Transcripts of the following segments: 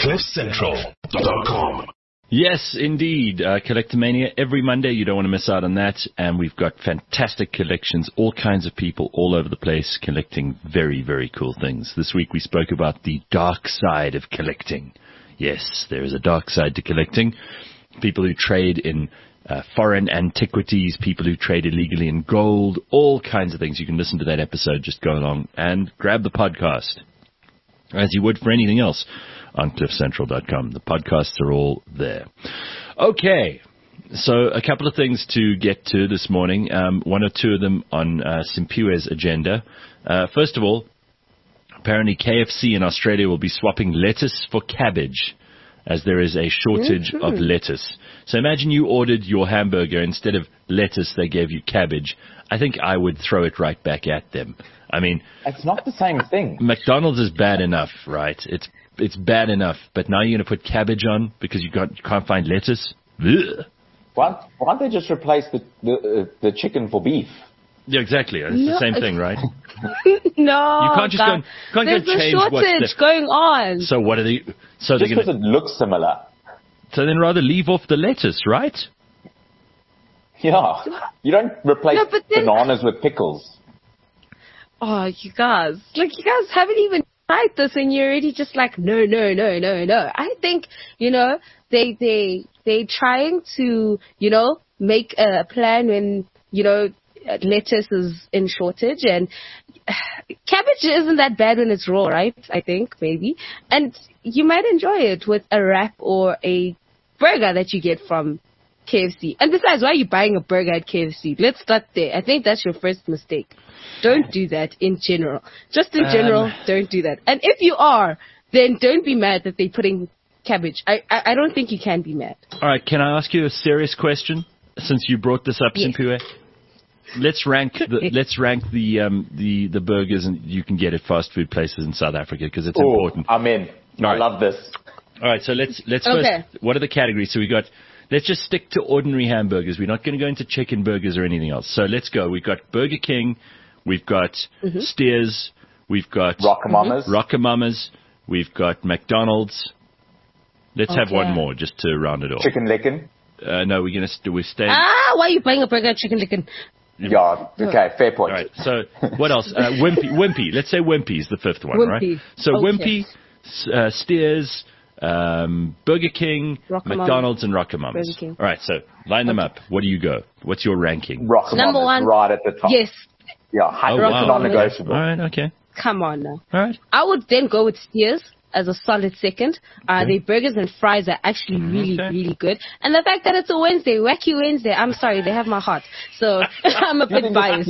CliffCentral.com. Yes, indeed. Collectomania every Monday. You don't want to miss out on that. And we've got fantastic collections, all kinds of people all over the place collecting very, very cool things. This week we spoke about the dark side of collecting. Yes, there is a dark side to collecting. People who trade in foreign antiquities, people who trade illegally in gold, all kinds of things. You can listen to that episode. Just go along and grab the podcast, as you would for anything else on CliffCentral.com. The podcasts are all there. Okay, so a couple of things to get to this morning, one or two of them on Simpiwe's agenda. First of all, apparently KFC in Australia will be swapping lettuce for cabbage, as there is a shortage of lettuce. So imagine you ordered your hamburger, instead of lettuce, they gave you cabbage. I think I would throw it right back at them. I mean, it's not the same thing. McDonald's is bad enough, right? It's bad enough, but now you're going to put cabbage on because you can't find lettuce? Ugh. Why don't they just replace the chicken for beef? Yeah, exactly. It's the same thing, right? No, you can't just go there's a change shortage going on. So what are they? So just because it looks similar. So then rather leave off the lettuce, right? Yeah, you don't replace bananas with pickles. Oh, you guys haven't even tried this, and you're already just like, no. I think they trying to make a plan when lettuce is in shortage, and cabbage isn't that bad when it's raw, right? I think maybe, and you might enjoy it with a wrap or a burger that you get from KFC. And besides, why are you buying a burger at KFC? Let's start there. I think that's your first mistake. Don't do that in general. Just in general, don't do that. And if you are, then don't be mad that they're putting cabbage. I don't think you can be mad. All right, can I ask you a serious question? Since you brought this up, yes. Simpiwe, let's rank the burgers and you can get at fast food places in South Africa, because it's important. I'm in. I love this. All right, so let's first. What are the categories? So we got. Let's just stick to ordinary hamburgers. We're not going to go into chicken burgers or anything else. So let's go. We've got Burger King. We've got Steers. We've got Rockamama's. We've got McDonald's. Let's have one more just to round it off. Chicken Licken. No, we're staying. Why are you buying a burger at Chicken Licken? Yeah, okay, fair point. All right, so what else? Wimpy. Let's say Wimpy is the fifth one, right? So Wimpy, Steers, Burger King, McDonald's, and Rockamama's. All right, so line them up. What do you go? What's your ranking? Rockamama's number one, right at the top. Yes. Yeah, 100% non-negotiable. All right, okay. Come on now. All right. I would then go with Steers as a solid second. Their burgers and fries are actually really good. And the fact that it's a Wednesday, Wacky Wednesday, I'm sorry, they have my heart. So I'm a bit biased.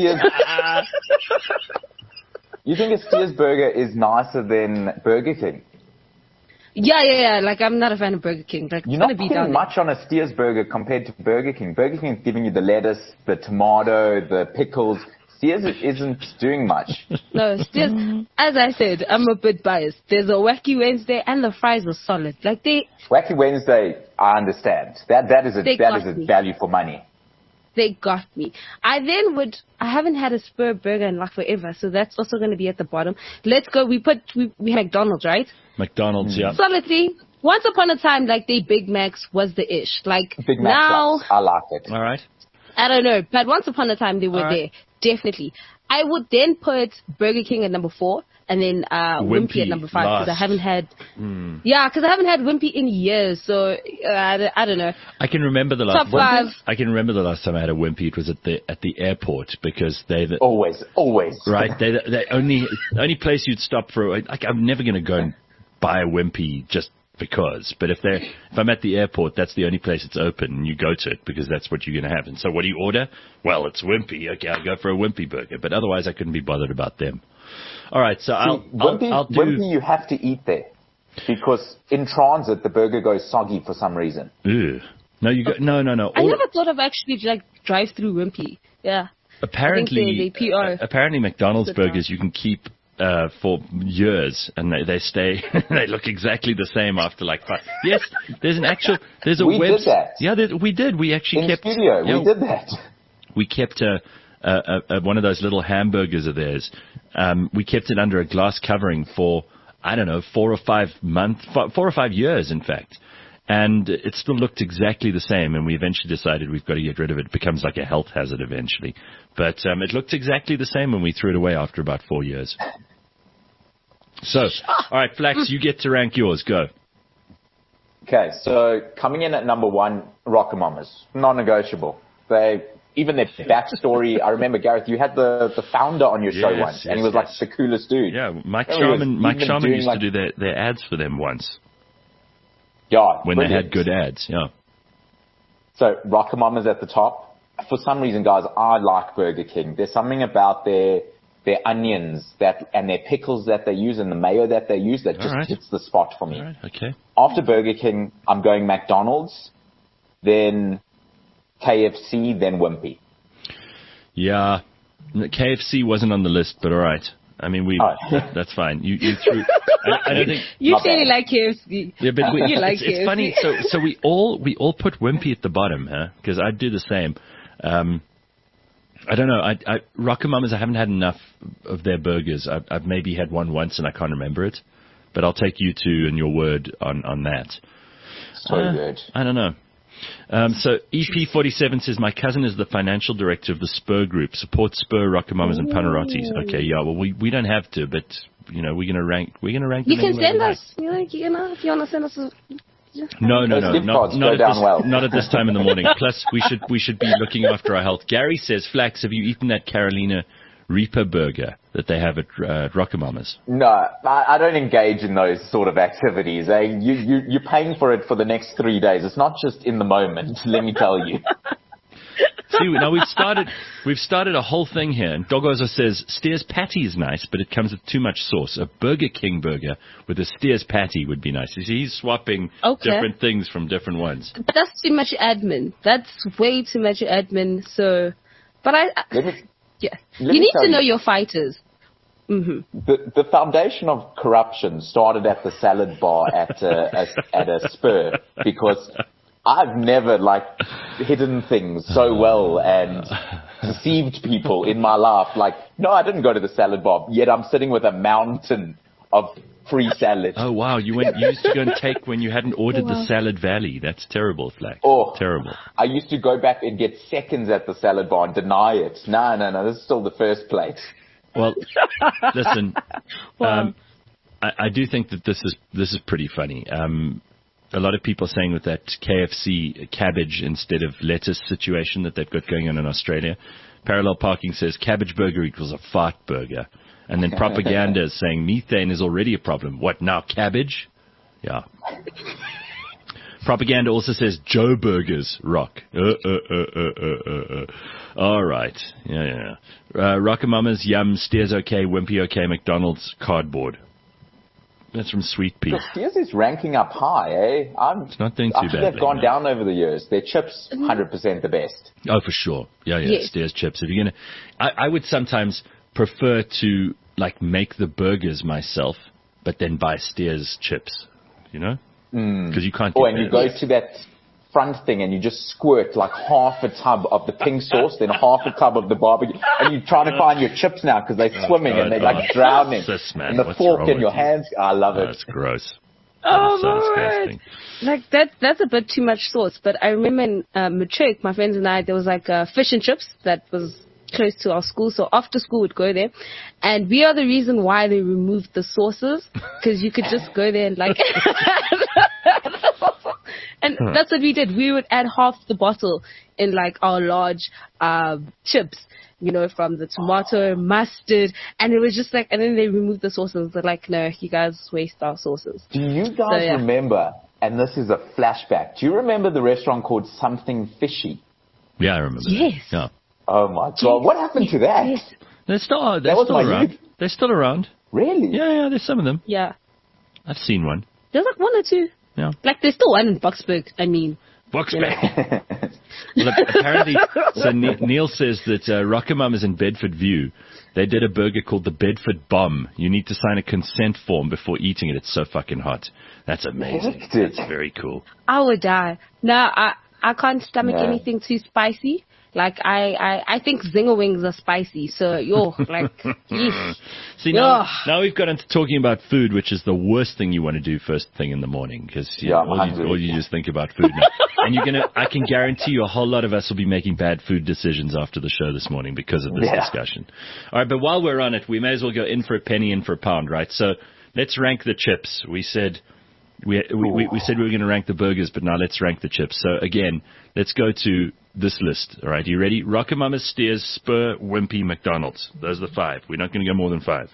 You think a Steers burger is nicer than Burger King? Yeah. Like, I'm not a fan of Burger King. Like, you're not putting much on a Steers burger compared to Burger King. Burger King is giving you the lettuce, the tomato, the pickles. Steers isn't doing much. No, Steers, as I said, I'm a bit biased. There's a Wacky Wednesday and the fries are solid. Like, Wacky Wednesday, I understand. That is a value for money. They got me. I haven't had a Spur burger in like forever, so that's also going to be at the bottom. Let's go. We have McDonald's, right? McDonald's, yeah. Solidly. Once upon a time, like, they Big Macs was the ish. Like, Big Mac now, I like it. All right. I don't know, but once upon a time they were there. Definitely. I would then put Burger King at number 4, and then Wimpy at number 5, because I haven't had. Because I haven't had Wimpy in years, so I don't know. I can remember the last. Top 5. I can remember the last time I had a Wimpy. It was at the airport, because always right. They only place you'd stop for. Like, I'm never going to go and buy a Wimpy just because. But if I'm at the airport, that's the only place it's open, and you go to it because that's what you're going to have. And so what do you order? Well, it's Wimpy. Okay, I'll go for a Wimpy burger. But otherwise, I couldn't be bothered about them. All right, so Wimpy you have to eat there, because in transit the burger goes soggy for some reason. Ew. No, no. I never thought of actually like drive through Wimpy. Yeah. Apparently, apparently McDonald's burgers you can keep for years, and they stay. They look exactly the same after like 5. Yes, there's a we web. Did that. Yeah, we did. We actually kept studio. We did that. We kept one of those little hamburgers of theirs. We kept it under a glass covering for I don't know, 4 or 5 years, in fact. And it still looked exactly the same, and we eventually decided we've got to get rid of it. It becomes like a health hazard eventually. But it looked exactly the same when we threw it away after about 4 years. So, all right, Flax, you get to rank yours. Go. Okay, so coming in at number 1, Rockamama's. Non-negotiable. Even their backstory, I remember, Gareth, you had the founder on your show once, and he was like the coolest dude. Yeah, Mike Sharman used to do their ads for them once. Yeah, when brilliant. They had good ads, yeah. So Rockamama's at the top. For some reason, guys, I like Burger King. There's something about their onions and their pickles that they use and the mayo that they use that just hits the spot for me. All right, okay. After Burger King, I'm going McDonald's, then KFC, then Wimpy. Yeah, KFC wasn't on the list, but all right. I mean, that's fine. You threw. I don't think you clearly like KFC. Yeah, but you like it's KFC. funny. So we all put Wimpy at the bottom, huh? Because I'd do the same. I don't know. Rockamama's, I haven't had enough of their burgers. I've maybe had one once and I can't remember it. But I'll take you two and your word on that. So good. I don't know. So EP47 says, my cousin is the financial director of the Spur Group. Support Spur, Rockamama's and Panarottis. Okay, yeah, well, we don't have to, but, you know, we're going to rank You them can anywhere send we us, if you want to send us No, gift cards go down well. not at this time in the morning. Plus, we should be looking after our health. Gary says, Flax, have you eaten that Carolina Reaper burger that they have at Rockamama's? No, I don't engage in those sort of activities. You're paying for it for the next 3 days. It's not just in the moment, let me tell you. See, now we've started a whole thing here. And Dogozo says, Steers patty is nice, but it comes with too much sauce. A Burger King burger with a Steers patty would be nice. You see, he's swapping different things from different ones. But that's too much admin. That's way too much admin. So, but you need to know your fighters. Mm-hmm. The foundation of corruption started at the salad bar at a Spur, because I've never hidden things so well and deceived people in my life. No, I didn't go to the salad bar, yet I'm sitting with a mountain of free salad. Oh wow, you used to go and take when you hadn't ordered the Salad Valley. That's terrible, Flax. Oh, terrible. I used to go back and get seconds at the salad bar and deny it. No, this is still the first plate. Well, listen, I do think that this is pretty funny. A lot of people saying with that KFC cabbage instead of lettuce situation that they've got going on in Australia. Parallel Parking says cabbage burger equals a fart burger. And then Propaganda is saying methane is already a problem. What, now cabbage? Yeah. Propaganda also says Joe Burgers rock. All right. Yeah. Rockamama's, yum, Steers okay, Wimpy okay, McDonald's, cardboard. That's from Sweet Pea. Steers is ranking up high, eh? It's not doing too badly. They've gone down over the years. Their chips, 100% the best. Oh, for sure. Yeah. Yes. Steers chips. If you're gonna, I would sometimes prefer to make the burgers myself, but then buy Steers chips. You know? Because you can't. And you go to that front thing and you just squirt half a tub of the pink sauce, then half a tub of the barbecue, and you're trying to find your chips now because they're swimming and they're drowning. And the fork in your hands. I love it. That's gross. Oh my word! That's a bit too much sauce. But I remember in Matric, my friends and I, there was a fish and chips that was close to our school, so after school we'd go there, and we are the reason why they removed the sauces, because you could just go there and and that's what we did. We would add half the bottle in our large chips, from the tomato, mustard, and it was just and then they removed the sauces. They're no, you guys waste our sauces. Do you guys remember, and this is a flashback, do you remember the restaurant called Something Fishy? Yeah, I remember. Yes. That. Yeah. Oh my God, what happened to that? Yes. They're still around. Youth. They're still around. Really? Yeah, there's some of them. Yeah. I've seen one. There's one or two. Yeah. There's still one in Boksburg, Boksburg. Well, apparently, so Neil says that Rockamama's in Bedford View, they did a burger called the Bedford Bomb. You need to sign a consent form before eating it. It's so fucking hot. That's amazing. That's very cool. I would die. No, I can't stomach anything too spicy. Like, I think zinger wings are spicy. So, yeesh. See, now we've got into talking about food, which is the worst thing you want to do first thing in the morning, because all you just think about food now. And I can guarantee you a whole lot of us will be making bad food decisions after the show this morning because of this discussion. All right, but while we're on it, we may as well go in for a penny, in for a pound, right? So let's rank the chips. We said we said we were going to rank the burgers, but now let's rank the chips. So again, let's go to this list. All right, you ready? RocoMamas, Steers, Spur, Wimpy, McDonald's. Those are the 5. We're not going to go more than 5.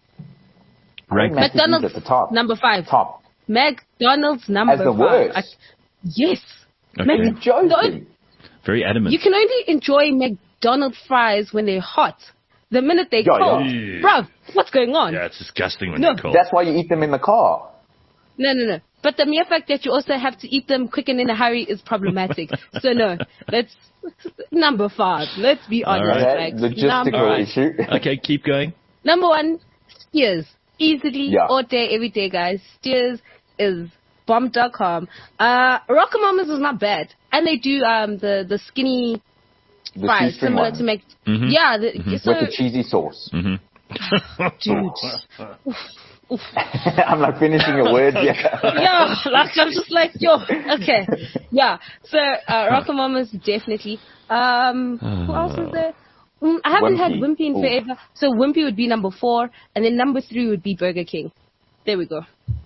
Rank McDonald's at the top. number 5. Top. McDonald's number 5. As the worst. Yes. Okay. You're joking. Very adamant. You can only enjoy McDonald's fries when they're hot. The minute they're cold, bruv, what's going on? Yeah, it's disgusting when they're cold. That's why you eat them in the car. No. But the mere fact that you also have to eat them quick and in a hurry is problematic. So no, that's number 5. Let's be honest. Right. Logistical issue. Okay, keep going. Number 1, Steers. Easily, all day, every day, guys. Steers is bomb.com. RocoMamas is not bad. And they do the skinny fries, similar to make... Mm-hmm. Yeah. With the cheesy sauce. Mm-hmm. Dude. Oof. I'm like finishing your words, yeah, like I'm just like, okay. Yeah. So, RocoMamas, definitely. Who else is there? I haven't had Wimpy in forever. So Wimpy would be number 4, and then number 3 would be Burger King. There we go.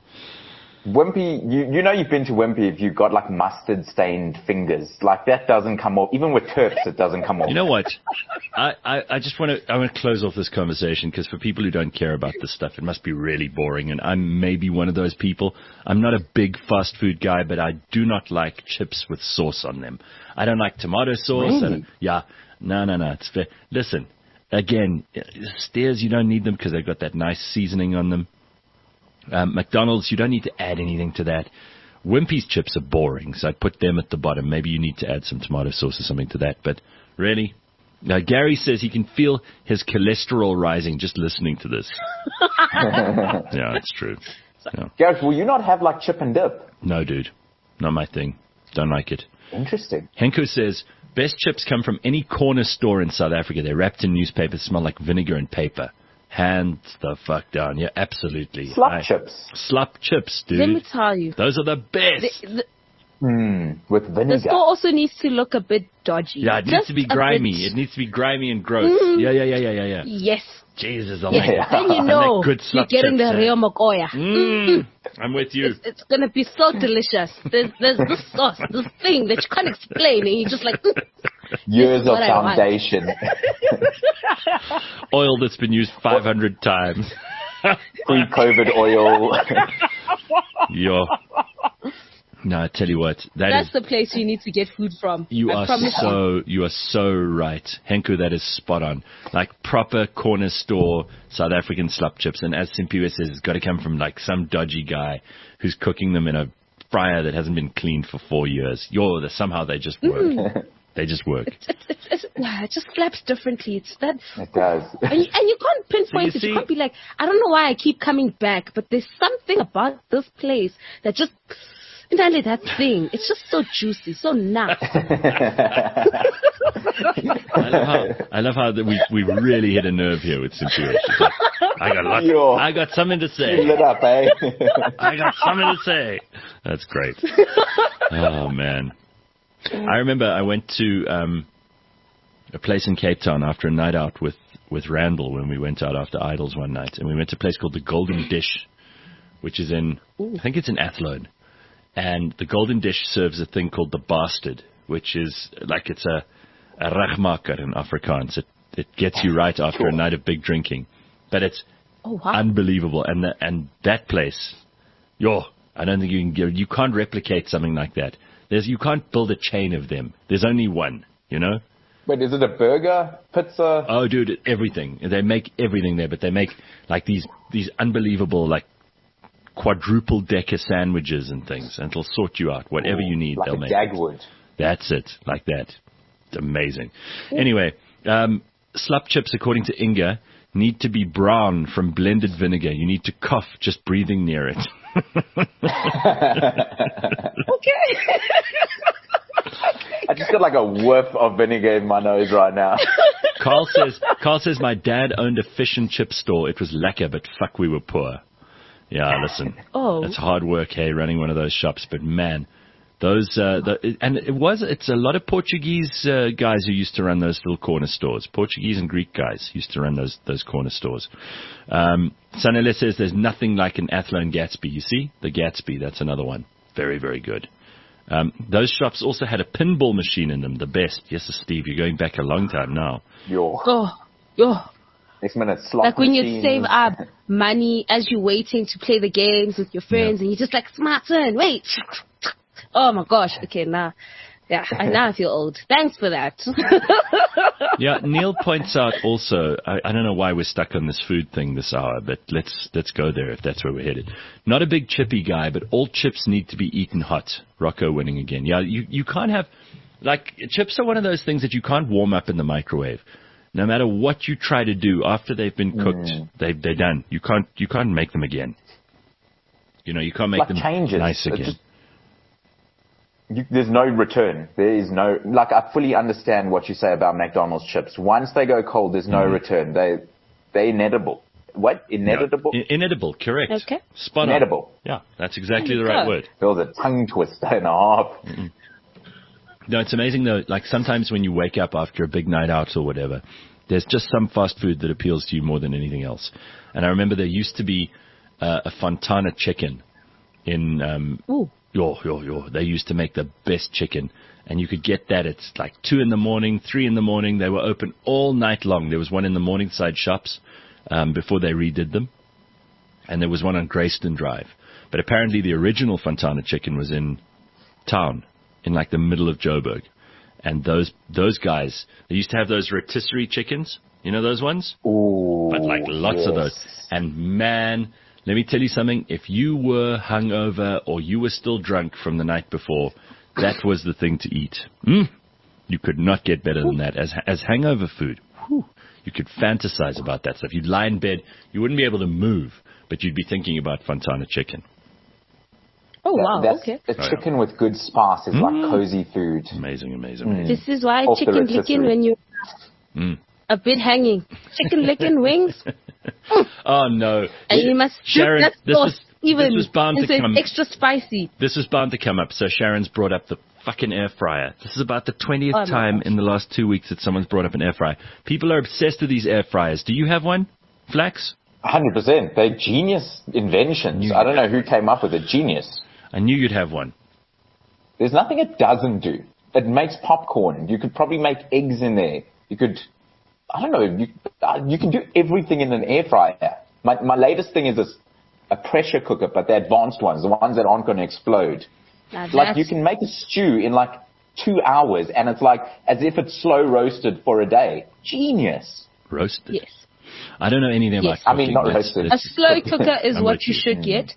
Wimpy, you know you've been to Wimpy if you've got like mustard stained fingers. Like that doesn't come off. Even with Terps, it doesn't come off. You know what? I just want to close off this conversation, because for people who don't care about this stuff, it must be really boring. And I'm maybe one of those people. I'm not a big fast food guy, but I do not like chips with sauce on them. I don't like tomato sauce. Really? No. It's fair. Listen, again, Steers, you don't need them because they've got that nice seasoning on them. McDonald's, you don't need to add anything to that. Wimpy's chips are boring, so I'd put them at the bottom. Maybe you need to add some tomato sauce or something to that. But really, now Gary says he can feel his cholesterol rising just listening to this. Yeah, it's true. Yeah. Gareth, will you not have like chip and dip? No, dude. Not my thing. Don't like it. Interesting. Henko says, best chips come from any corner store in South Africa. They're wrapped in newspaper, smell like vinegar and paper. Hands the fuck down. Yeah, absolutely. Slop chips. Slop chips, dude. Let me tell you. Those are the best. With vinegar. The store also needs to look a bit dodgy. Yeah, it needs to be grimy. It needs to be grimy and gross. Yeah. Yes. Jesus, then you know you're getting the real Mokoya. I'm with you. It's going to be so delicious. There's this sauce, this thing that you can't explain, and you're just like... Years of foundation. Oil that's been used 500 times. Pre-COVID oil. No, I tell you what. That's the place you need to get food from. You are so right. Henko, that is spot on. Like proper corner store South African slop chips. And as Simpiwe says, it's got to come from like some dodgy guy who's cooking them in a fryer that hasn't been cleaned for 4 years. Somehow they just work. They just work. It just flaps differently. It's that. It does. And you can't pinpoint it. You can't be like, I don't know why I keep coming back, but there's something about this place that just... Entirely that thing. It's just so juicy, so nice. I love how we really hit a nerve here with Simpiwe. I got something to say. Lit up, eh? I got something to say. That's great. Oh, man. I remember I went to a place in Cape Town after a night out with Randall when we went out after Idols one night. And we went to a place called the Golden Dish, which is I think it's in Athlone. And the Golden Dish serves a thing called the Bastard, which is like it's a ragmaker in Afrikaans. It gets you right after a night of big drinking. But it's unbelievable. And that place, I don't think you can't replicate something like that. You can't build a chain of them. There's only one, you know? Wait, is it a burger, pizza? Oh, dude, everything. They make everything there, but they make like these unbelievable like quadruple decker sandwiches and things, and it'll sort you out. Whatever you need, they'll make Dagwood. That's it, like that. It's amazing. Anyway, slop chips, according to Inga, need to be brown from blended vinegar. You need to cough just breathing near it. Okay. At just got like a whiff of vinegar in my nose right now. Carl says my dad owned a fish and chip store. It was lekker, but fuck, we were poor. Yeah, listen. Oh. It's hard work, hey, running one of those shops. But man, it's a lot of Portuguese guys who used to run those little corner stores. Portuguese and Greek guys used to run those corner stores. Sanele says there's nothing like an Athlone Gatsby. You see? The Gatsby, that's another one. Very, very good. Those shops also had a pinball machine in them, the best. Yes, Steve, you're going back a long time now. Yo. Next minute, slot Like when you machines. save up money as you're waiting to play the games with your friends, and you're just like, smart son, wait. Oh my gosh. Okay, now I feel old. Thanks for that. Yeah, Neil points out also, I don't know why we're stuck on this food thing this hour, but let's go there if that's where we're headed. Not a big chippy guy, but all chips need to be eaten hot. Rocco winning again. Yeah, you can't have, like, chips are one of those things that you can't warm up in the microwave. No matter what you try to do after they've been cooked, they're done. You can't make them again. You know, you can't make like them changes. nice again. There's no return. There is no, like, I fully understand what you say about McDonald's chips. Once they go cold, there's no return. They're inedible. What? Inedible? Yeah. Inedible, correct. Okay. Spot on. Inedible. Yeah, that's exactly the right word. It was a tongue twister and a half. No, it's amazing though, like sometimes when you wake up after a big night out or whatever, there's just some fast food that appeals to you more than anything else. And I remember there used to be a Fontana chicken in, they used to make the best chicken, and you could get that at like 2 a.m, 3 a.m. They were open all night long. There was one in the Morningside shops before they redid them, and there was one on Grayston Drive. But apparently the original Fontana chicken was in town, in like the middle of Joburg. And those guys, they used to have those rotisserie chickens. You know those ones? Ooh, but like lots of those. And man, let me tell you something. If you were hungover or you were still drunk from the night before, that was the thing to eat. You could not get better than that as hangover food. You could fantasize about that stuff. You'd lie in bed. You wouldn't be able to move, but you'd be thinking about Fontana chicken. Oh, wow, that's okay. A chicken with good spice is like cozy food. Amazing. This is why Off the chicken rotisserie. licking when you're a bit hanging. Chicken licking wings. Oh, no. And you must Sharon, that sauce even. this was bound to come. Extra spicy. This was bound to come up. So Sharon's brought up the fucking air fryer. This is about the 20th time in the last 2 weeks that someone's brought up an air fryer. People are obsessed with these air fryers. Do you have one, Flax? 100%. They're genius inventions. I don't know who came up with it. Genius. I knew you'd have one. There's nothing it doesn't do. It makes popcorn. You could probably make eggs in there. You could, I don't know, you can do everything in an air fryer. My latest thing is a pressure cooker, but the advanced ones, the ones that aren't going to explode. Like you can make a stew in like 2 hours, and it's like as if it's slow roasted for a day. Genius. Roasted? Yes. I don't know anything about cooking. I mean, not roasted. A slow cooker is what you should get.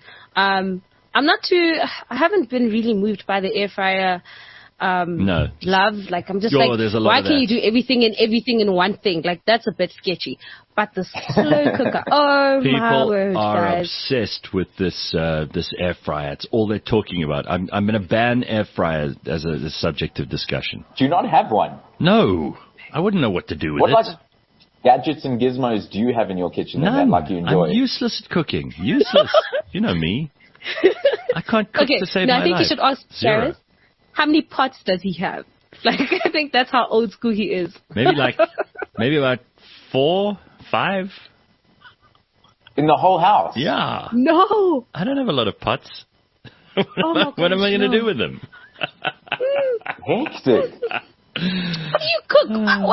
I haven't been really moved by the air fryer love. Like, I'm just why can you do everything in one thing? Like, that's a bit sketchy. But the slow cooker, my word, people are guys. obsessed with this air fryer. It's all they're talking about. I'm going to ban air fryers as a subject of discussion. Do you not have one? No. I wouldn't know what to do with it. What gadgets and gizmos do you have in your kitchen that like you enjoy? I'm useless at cooking. Useless. You know me. I can't cook to save my life. I think you should ask Gareth, how many pots does he have? Like, I think that's how old school he is. Maybe about 4, 5. In the whole house? Yeah. No. I don't have a lot of pots. What am I going to do with them? Hectic. How do you cook?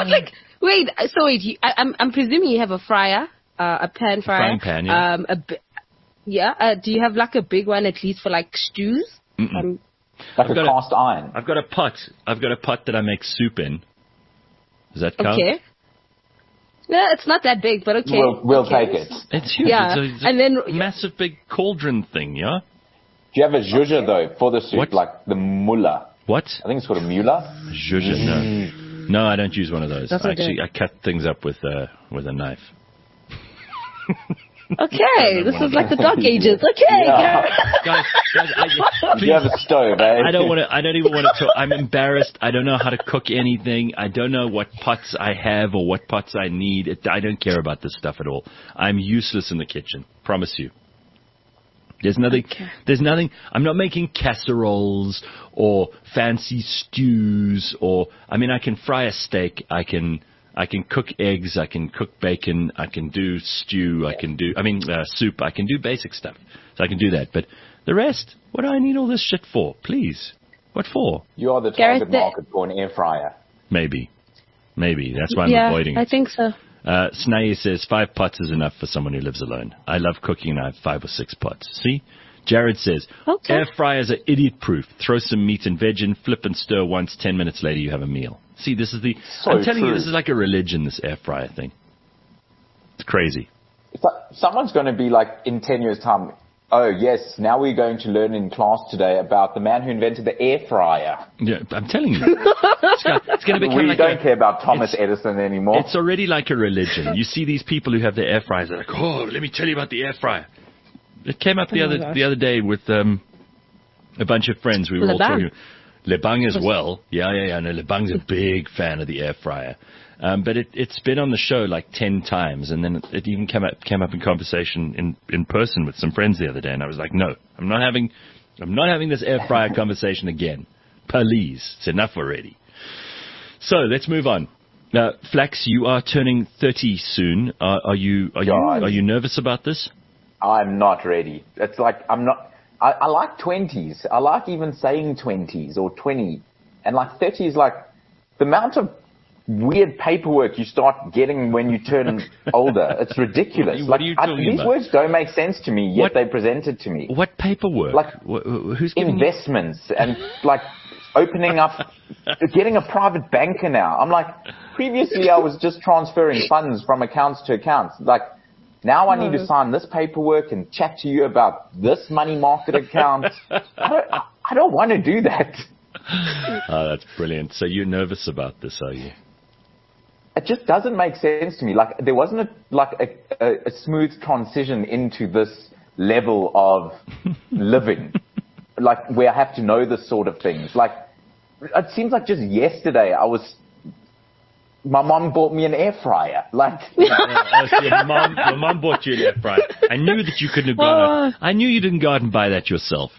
I'm presuming you have a fryer, a pan fryer. Frying pan, yeah. Do you have like a big one at least for like stews? Like a cast iron. I've got a pot. That I make soup in. Does that count? Okay. Yeah, it's not that big, but okay. We'll take it. It's huge. Yeah. It's a massive big cauldron thing, yeah? Do you have a zhuzha though for the soup? What? Like the mullah? What? I think it's called a mullah. Zhuzha, no. No, I don't use one of those. I cut things up with a knife. Okay, this is like the dark ages. Okay, Yeah. Guys, please, You have a stove, eh? I don't even want to talk. I'm embarrassed. I don't know how to cook anything. I don't know what pots I have or what pots I need. I don't care about this stuff at all. I'm useless in the kitchen. Promise you. There's nothing, I'm not making casseroles or fancy stews I can fry a steak. I can cook eggs. I can cook bacon. I can do stew. I can do, soup. I can do basic stuff. So I can do that. But the rest, what do I need all this shit for? Please. What for? You are the target market for an air fryer. Maybe. That's why I'm avoiding it. I think so. Snae says 5 pots is enough for someone who lives alone. I love cooking and I have 5 or 6 pots. See? Jared says, air fryers are idiot proof. Throw some meat and veg in, flip and stir once, 10 minutes later you have a meal. See, this is I'm telling you, this is like a religion, this air fryer thing. It's crazy. Someone's going to be like, in 10 years' time, oh, yes, now we're going to learn in class today about the man who invented the air fryer. Yeah, I'm telling you. It's going to become we don't care about Thomas Edison anymore. It's already like a religion. You see these people who have their air fryers, they're like, oh, let me tell you about the air fryer. It came up the other day with a bunch of friends. We were all talking. Lebang as well. Yeah. No, Lebang's a big fan of the air fryer. But it's been on the show like 10 times, and then it even came up in conversation in person with some friends the other day, and I was like, no, I'm not having this air fryer conversation again. Please, it's enough already. So let's move on. Flax, you are turning 30 soon. Are you nervous about this? I'm not ready. It's like I'm not. I like 20s. I like even saying 20s or 20, and like 30 is like the amount of weird paperwork you start getting when you turn older. It's ridiculous. What are you talking these about? words don't make sense to me, yet they present it to me. What paperwork? Like who's investments and like opening up, getting a private banker now. I'm like, previously I was just transferring funds from accounts to accounts. Like now I need to sign this paperwork and chat to you about this money market account. I don't want to do that. Oh, that's brilliant. So you're nervous about this, are you? It just doesn't make sense to me. Like there wasn't a smooth transition into this level of living, like where I have to know this sort of things. Like it seems like just yesterday my mom bought me an air fryer. Like your mom bought you an air fryer. I knew that you couldn't have gone out. I knew you didn't go out and buy that yourself.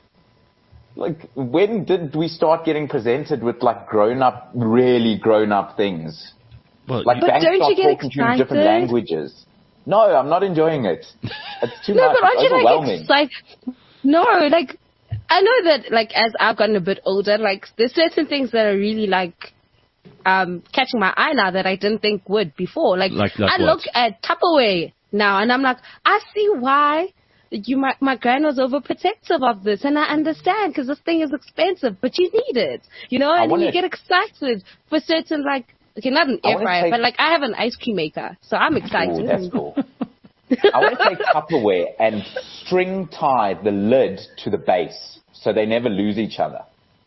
Like, when did we start getting presented with like really grown up things? Well, like but banks don't start you get talking to you in excited? different languages. No, I'm not enjoying it. It's too No, much. but aren't It's you overwhelming. like no, like I know that like as I've gotten a bit older, like there's certain things that are really like catching my eye now that I didn't think would before. Like I look at Tupperware now and I'm like, I see why my gran was overprotective of this, and I understand because this thing is expensive, but you need it, and then you get excited for certain like, okay, not an air fryer, but like I have an ice cream maker, so I'm excited. Ooh, that's cool. I want to take Tupperware and string tie the lid to the base so they never lose each other.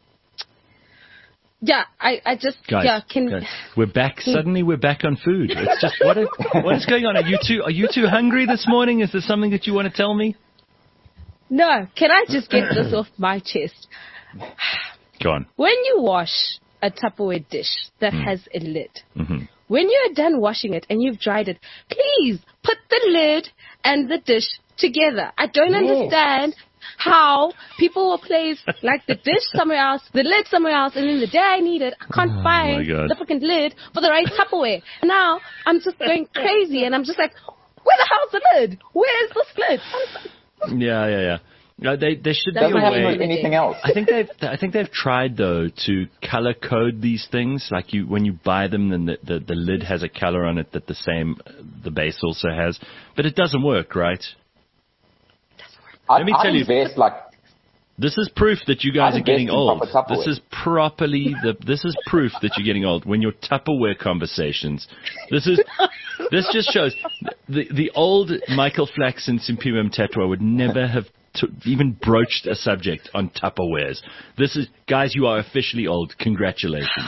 Yeah, I just, guys, we're back. Suddenly we're back on food. It's just, what is going on? Are you two hungry this morning? Is there something that you want to tell me? No, can I just get this off my chest? Go on. When you wash a Tupperware dish that has a lid, when you're done washing it and you've dried it, please put the lid and the dish together. I don't understand how people will place like the dish somewhere else, the lid somewhere else, and then the day I need it, I can't find the freaking lid for the right Tupperware. Now I'm just going crazy, and I'm just like, where the hell's the lid? Where's the lid? Yeah. No, they should be a way. Anything else? I think they've tried though to color code these things. Like when you buy them, then the lid has a color on it that the base also has, but it doesn't work, right? Let me tell you, this is proof that you guys are getting old. This is this is proof that you're getting old. When your Tupperware conversations, this just shows the old Michael Flax and Simpiwe Mtatwa would never have even broached a subject on Tupperwares. Guys, you are officially old. Congratulations.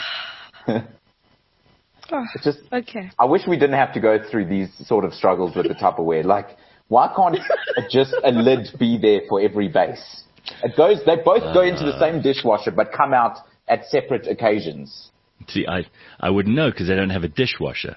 Okay. I wish we didn't have to go through these sort of struggles with the Tupperware. Like, Why can't just a lid be there for every base? They both go into the same dishwasher, but come out at separate occasions. See, I wouldn't know because they don't have a dishwasher.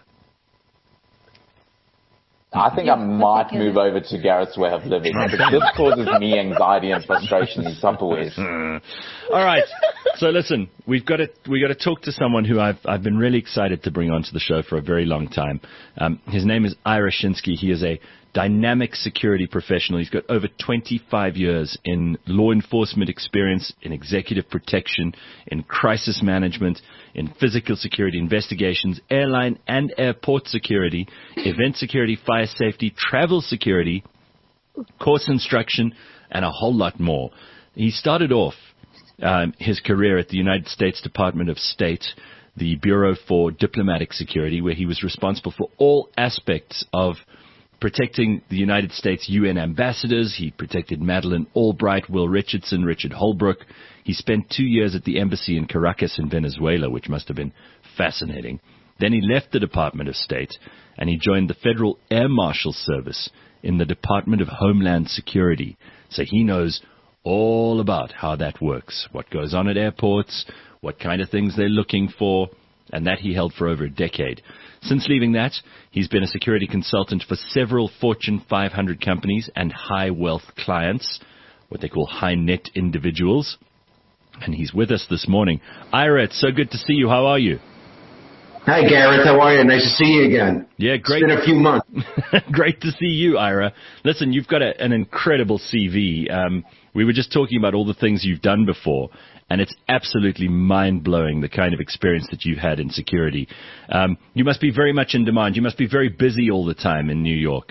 I think I might move over to Gareth's way of living. This causes me anxiety and frustration in Tupperwares. All right. So listen, we got to talk to someone who I've been really excited to bring onto the show for a very long time. His name is Ira Shinsky. He is a dynamic security professional. He's got over 25 years in law enforcement experience, in executive protection, in crisis management, in physical security investigations, airline and airport security, event security, fire safety, travel security, course instruction, and a whole lot more. He started off his career at the United States Department of State, the Bureau for Diplomatic Security, where he was responsible for all aspects of protecting the United States UN ambassadors. He protected Madeleine Albright, Will Richardson, Richard Holbrooke. He spent 2 years at the embassy in Caracas in Venezuela, which must have been fascinating. Then he left the Department of State and he joined the Federal Air Marshal Service in the Department of Homeland Security. So he knows all about how that works, what goes on at airports, what kind of things they're looking for, and that he held for over a decade. Since leaving that, he's been a security consultant for several Fortune 500 companies and high-wealth clients, what they call high-net individuals. And he's with us this morning. Ira, it's so good to see you. How are you? Hi, Gareth. How are you? Nice to see you again. Yeah, great. It's been a few months. Great to see you, Ira. Listen, you've got an incredible CV. We were just talking about all the things you've done before, and it's absolutely mind-blowing, the kind of experience that you've had in security. You must be very much in demand. You must be very busy all the time in New York.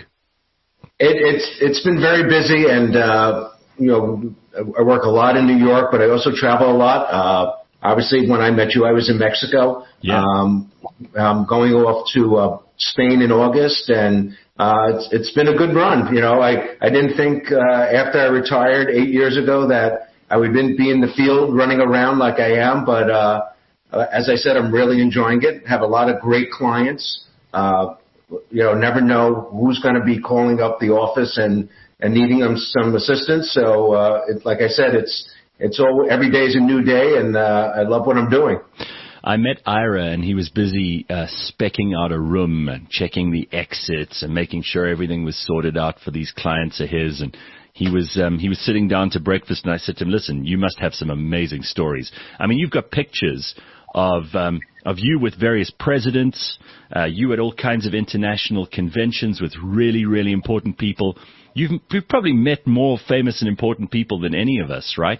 It's been very busy, and I work a lot in New York, but I also travel a lot. Obviously, when I met you, I was in Mexico. Yeah. I'm going off to Spain in August, and it's been a good run. I didn't think after I retired 8 years ago that I would be in the field running around like I am, but as I said, I'm really enjoying it. Have a lot of great clients. Never know who's going to be calling up the office and needing them some assistance. So, like I said, it's all every day is a new day, and I love what I'm doing. I met Ira, and he was busy specking out a room and checking the exits and making sure everything was sorted out for these clients of his. And he was sitting down to breakfast, and I said to him, "Listen, you must have some amazing stories. I mean, you've got pictures of you with various presidents, you at all kinds of international conventions with really, really important people. You've probably met more famous and important people than any of us, right?"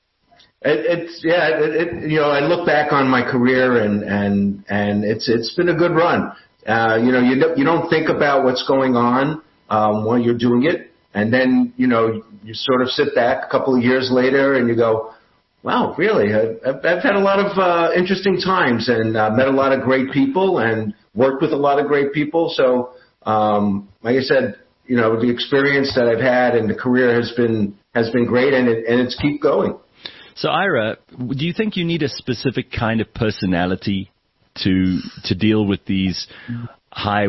I look back on my career and it's been a good run. You don't think about what's going on while you're doing it, and then you sort of sit back a couple of years later and you go, wow, really? I've had a lot of interesting times and met a lot of great people and worked with a lot of great people. So, like I said, the experience that I've had and the career has been great, and it's keep going. So, Ira, do you think you need a specific kind of personality to deal with these high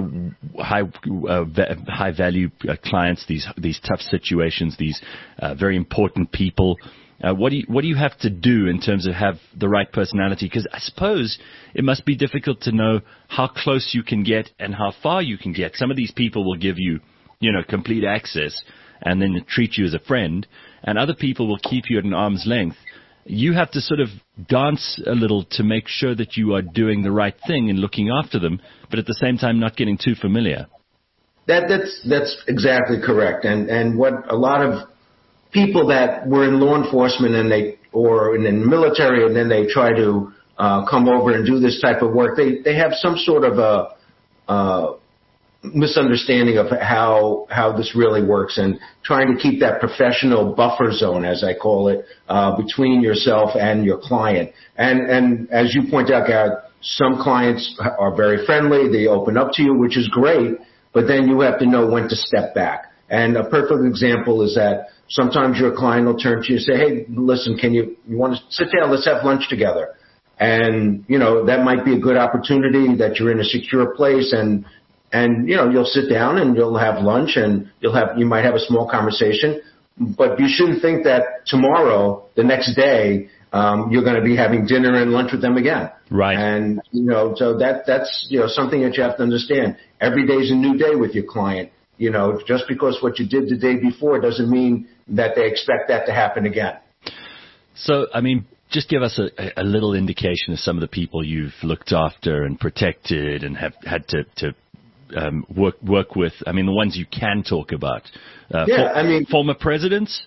value clients, these tough situations, these very important people? What do you have to do in terms of have the right personality? Because I suppose it must be difficult to know how close you can get and how far you can get. Some of these people will give you, complete access and then treat you as a friend, and other people will keep you at an arm's length. You have to sort of dance a little to make sure that you are doing the right thing and looking after them, but at the same time not getting too familiar. That's exactly correct. And what a lot of people that were in law enforcement or in the military, and then they try to come over and do this type of work, they have some sort of a misunderstanding of how this really works, and trying to keep that professional buffer zone, as I call it, between yourself and your client. And as you point out, Gareth, some clients are very friendly. They open up to you, which is great, but then you have to know when to step back. And a perfect example is that sometimes your client will turn to you and say, "Hey, listen, you want to sit down? Let's have lunch together." And, that might be a good opportunity that you're in a secure place and and you'll sit down and you'll have lunch and you might have a small conversation, but you shouldn't think that tomorrow, the next day, you're going to be having dinner and lunch with them again. Right. And, so that's, something that you have to understand. Every day is a new day with your client. Just because what you did the day before doesn't mean that they expect that to happen again. So, just give us a little indication of some of the people you've looked after and protected and have had to work with. The ones you can talk about. Former presidents?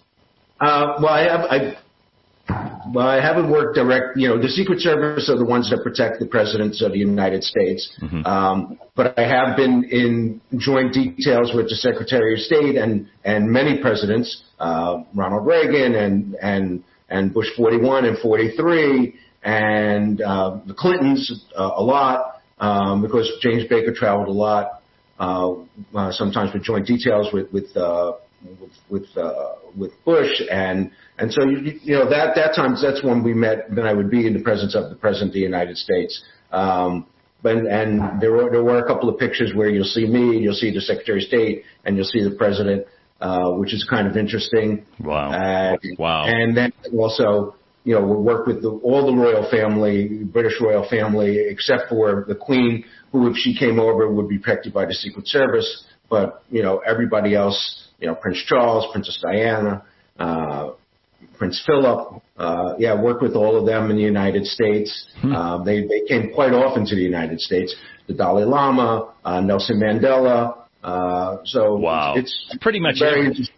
I haven't worked direct. The Secret Service are the ones that protect the presidents of the United States. Mm-hmm. But I have been in joint details with the Secretary of State and many presidents, Ronald Reagan and Bush 41 and 43, and the Clintons a lot, because James Baker traveled a lot, sometimes with joint details with Bush, and so that times that's when we met. Then I would be in the presence of the President of the United States. And there were a couple of pictures where you'll see me, you'll see the Secretary of State, and you'll see the President, which is kind of interesting. Wow. Wow. And then also, we work with all the royal family, British royal family, except for the Queen, who, if she came over, would be protected by the Secret Service. But, everybody else, Prince Charles, Princess Diana, Prince Philip, worked with all of them in the United States. They came quite often to the United States. The Dalai Lama, Nelson Mandela. Wow. It's pretty much very interesting.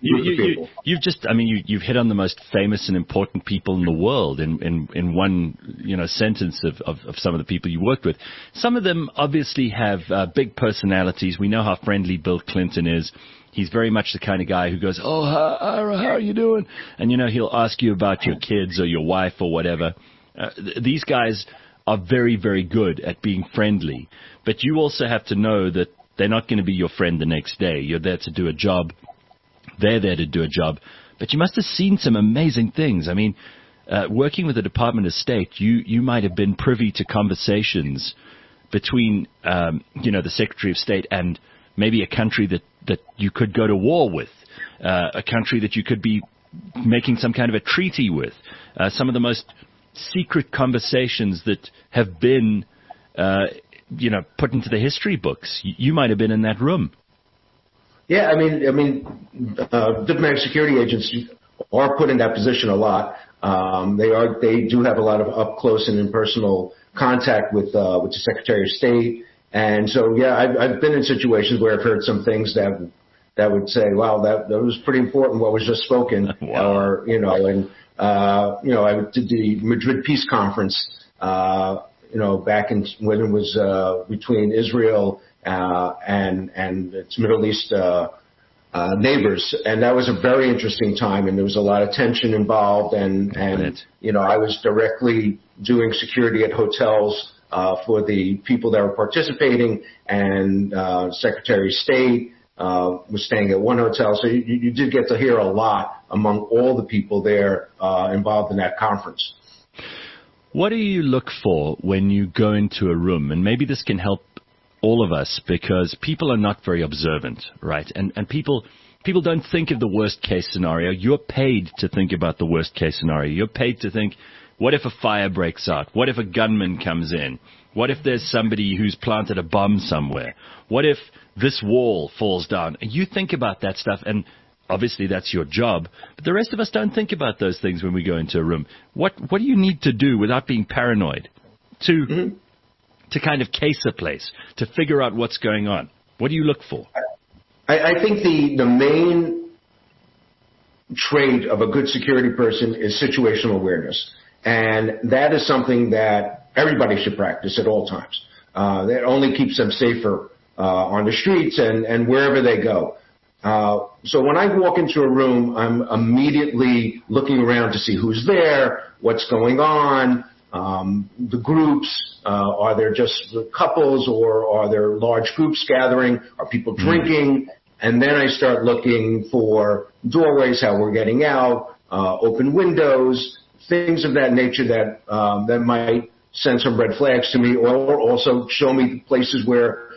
You've hit on the most famous and important people in the world in one, sentence of some of the people you worked with. Some of them obviously have big personalities. We know how friendly Bill Clinton is. He's very much the kind of guy who goes, "Oh, how are you doing?" And, he'll ask you about your kids or your wife or whatever. These guys are very, very good at being friendly. But you also have to know that they're not going to be your friend the next day. You're there to do a job. They're there to do a job. But you must have seen some amazing things. Working with the Department of State, you might have been privy to conversations between, the Secretary of State and maybe a country that you could go to war with, a country that you could be making some kind of a treaty with, some of the most secret conversations that have been, put into the history books. You might have been in that room. Yeah, diplomatic security agents are put in that position a lot. They do have a lot of up close and impersonal contact with the Secretary of State. And so, I've been in situations where I've heard some things that would say, wow, that was pretty important what was just spoken. Wow. Or, I did the Madrid Peace Conference, back when it was between Israel and its Middle East neighbors. And that was a very interesting time, and there was a lot of tension involved. And I was directly doing security at hotels for the people that were participating, and Secretary of State was staying at one hotel. So you did get to hear a lot among all the people there involved in that conference. What do you look for when you go into a room? And maybe this can help all of us, because people are not very observant, right? And people don't think of the worst case scenario. You're paid to think about the worst case scenario. You're paid to think, what if a fire breaks out? What if a gunman comes in? What if there's somebody who's planted a bomb somewhere? What if this wall falls down? You think about that stuff, and obviously that's your job. But the rest of us don't think about those things when we go into a room. What do you need to do without being paranoid to kind of case a place, to figure out what's going on? What do you look for? I think the main trait of a good security person is situational awareness. And that is something that everybody should practice at all times. That only keeps them safer on the streets and wherever they go. So when I walk into a room, I'm immediately looking around to see who's there, what's going on, the groups. Are there just couples, or are there large groups gathering? Are people drinking? And then I start looking for doorways, how we're getting out, open windows, things of that nature that might send some red flags to me, or also show me places where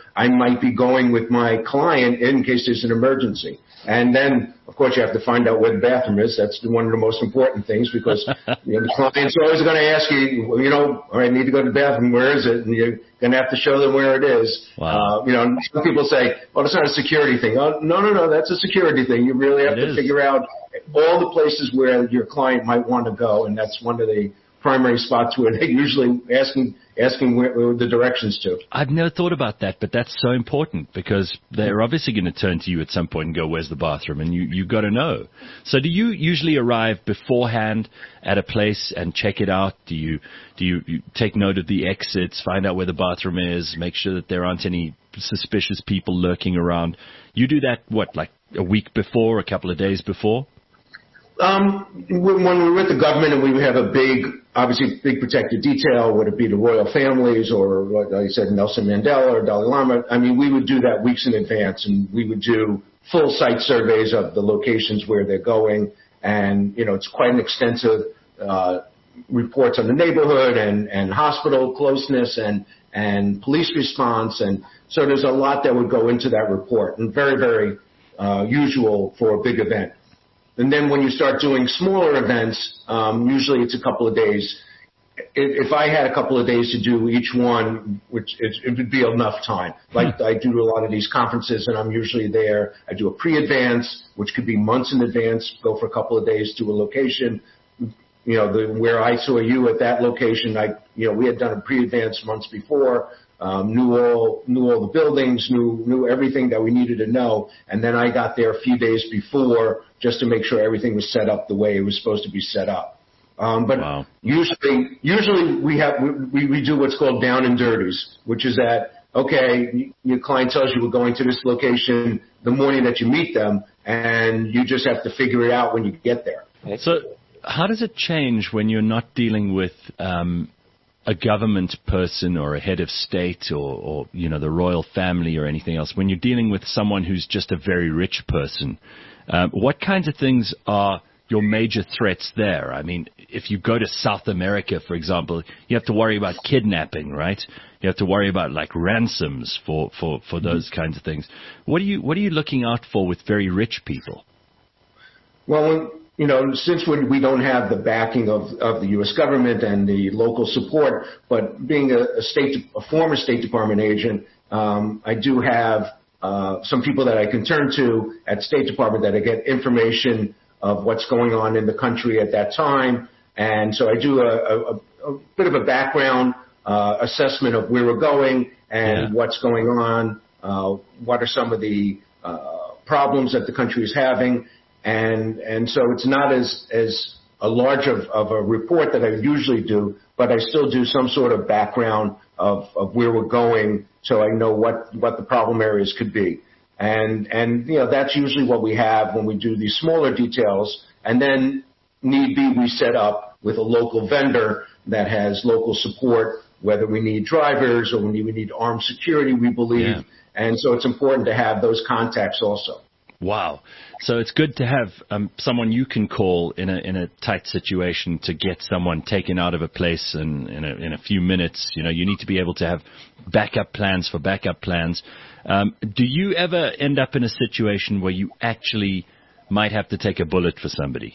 I might be going with my client in case there's an emergency. And then, of course, you have to find out where the bathroom is. That's one of the most important things because the client's always going to ask you, I need to go to the bathroom. Where is it? And you're going to have to show them where it is. Wow. Some people say, well, it's not a security thing. Oh, no, that's a security thing. You really have to figure out all the places where your client might want to go, and that's one of the primary spots where they're usually asking where the directions to. I've never thought about that, but that's so important because they're obviously going to turn to you at some point and go, where's the bathroom? And you got to know. So do you usually arrive beforehand at a place and check it out? Do you take note of the exits, find out where the bathroom is, make sure that there aren't any suspicious people lurking around? You do that, like a week before, a couple of days before? When we're with the government and we have a big protected detail, would it be the royal families or, like I said, Nelson Mandela or Dalai Lama, we would do that weeks in advance, and we would do full site surveys of the locations where they're going. And, it's quite an extensive reports on the neighborhood and hospital closeness and police response. And so there's a lot that would go into that report, and very, very usual for a big event. And then when you start doing smaller events, usually it's a couple of days. If I had a couple of days to do each one, it would be enough time. Like I do a lot of these conferences, and I'm usually there. I do a pre-advance, which could be months in advance, go for a couple of days to a location. Where I saw you at that location, we had done a pre-advance months before. Knew all the buildings, knew everything that we needed to know, and then I got there a few days before just to make sure everything was set up the way it was supposed to be set up. But usually we do what's called down and dirties, which is that, okay, your client tells you we're going to this location the morning that you meet them, and you just have to figure it out when you get there. So how does it change when you're not dealing with a government person or a head of state or the royal family or anything else? When you're dealing with someone who's just a very rich person, what kinds of things are your major threats there? If you go to South America, for example, you have to worry about kidnapping, right? You have to worry about ransoms for those kinds of things. What are you looking out for with very rich people? Well, since we don't have the backing of the U.S. government and the local support, but being a former State Department agent, I do have some people that I can turn to at State Department that I get information of what's going on in the country at that time. And so I do a bit of a background assessment of where we're going and what's going on, what are some of the problems that the country is having. And so it's not as a large of a report that I usually do, but I still do some sort of background of where we're going so I know what the problem areas could be. And that's usually what we have when we do these smaller details. And then need be, we set up with a local vendor that has local support, whether we need drivers or we need armed security, we believe. Yeah. And so it's important to have those contacts also. Wow. So it's good to have someone you can call in a tight situation to get someone taken out of a place in a few minutes. You need to be able to have backup plans for backup plans. Do you ever end up in a situation where you actually might have to take a bullet for somebody?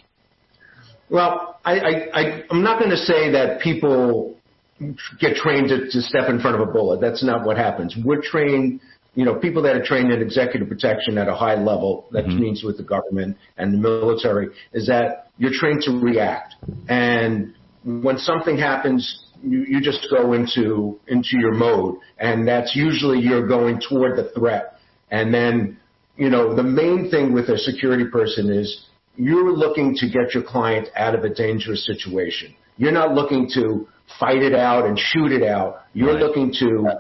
Well, I'm not going to say that people get trained to step in front of a bullet. That's not what happens. We're trained. People that are trained in executive protection at a high level, that means with the government and the military, is that you're trained to react. And when something happens, you just go into your mode. And that's usually you're going toward the threat. And then, the main thing with a security person is you're looking to get your client out of a dangerous situation. You're not looking to fight it out and shoot it out. You're looking to,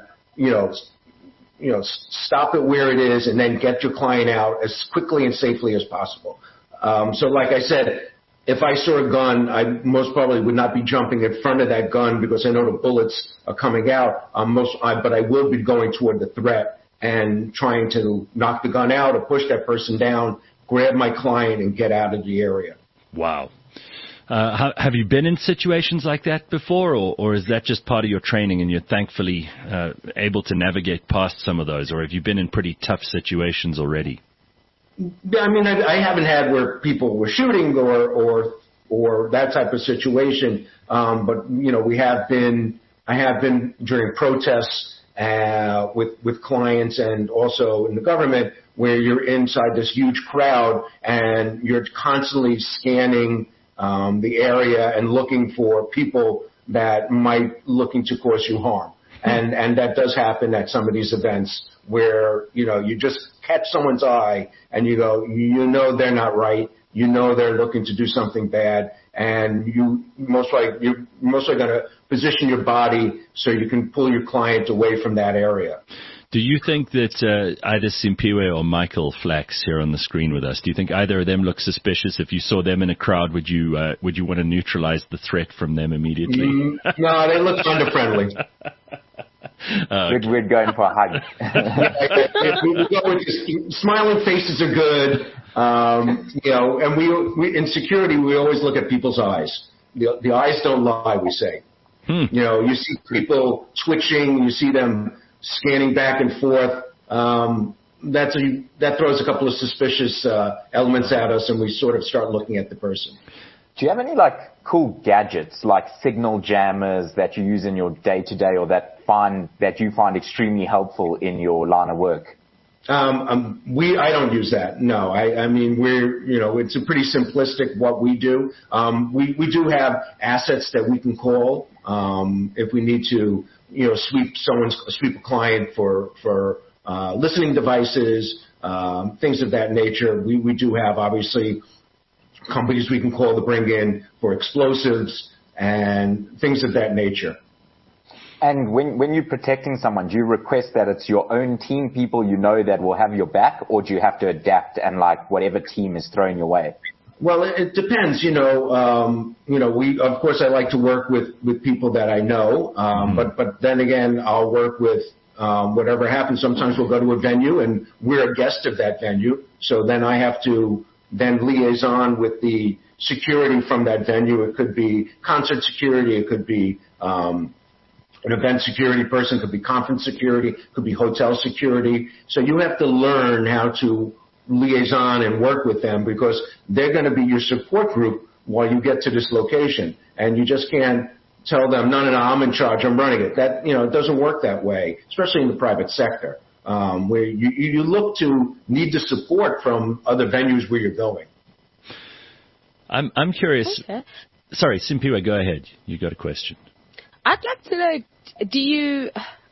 stop it where it is and then get your client out as quickly and safely as possible. So like I said, if I saw a gun, I most probably would not be jumping in front of that gun because I know the bullets are coming out. But I will be going toward the threat and trying to knock the gun out or push that person down, grab my client and get out of the area. Wow. Have you been in situations like that before, or is that just part of your training and you're thankfully able to navigate past some of those, or have you been in pretty tough situations already? I mean, I haven't had where people were shooting or that type of situation, but you know, I have been during protests with clients and also in the government where you're inside this huge crowd and you're constantly scanning the area and looking for people that might looking to cause you harm. And that does happen at some of these events where, you know, you just catch someone's eye and you go, you know, they're not right. You know, they're looking to do something bad, and you're most likely going to position your body so you can pull your client away from that area. Do you think that either Simpiwe or Michael Flax here on the screen with us, do you think either of them look suspicious? If you saw them in a crowd, would you want to neutralize the threat from them immediately? No, they look kind of friendly. We're going for a hug. Smiling faces are good. You know, and we in security, we always look at people's eyes. The eyes don't lie, we say. You know, you see people twitching, you see them scanning back and forth. That throws a couple of suspicious elements at us, and we sort of start looking at the person. Do you have any like cool gadgets, like signal jammers that you use in your day-to-day, or that you find extremely helpful in your line of work? I don't use that. No, I mean, it's a pretty simplistic what we do. We do have assets that we can call, if we need to, you know, sweep a client for listening devices, things of that nature. We do have obviously companies we can call to bring in for explosives and things of that nature. And when you're protecting someone, do you request that it's your own team people you know that will have your back, or do you have to adapt and like whatever team is thrown your way? Well, it depends. You know, of course I like to work with people that I know, but then again, I'll work with whatever happens. Sometimes we'll go to a venue and we're a guest of that venue, so then I have to then liaison with the security from that venue. It could be concert security, it could be an event security person, could be conference security, could be hotel security. So you have to learn how to liaison and work with them, because they're going to be your support group while you get to this location. And you just can't tell them, no, I'm in charge, I'm running it. That, you know, it doesn't work that way, especially in the private sector, where you look to need the support from other venues where you're going. I'm curious. Okay. Sorry, Simpiwe, go ahead. You got a question. I'd like to know, do you,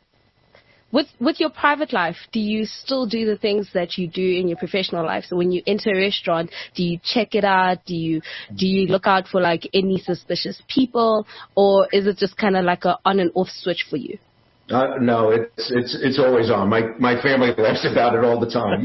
with your private life, do you still do the things that you do in your professional life? So when you enter a restaurant, do you check it out? Do you look out for like any suspicious people, or is it just kind of like a on and off switch for you? No, it's always on. My family laughs about it all the time.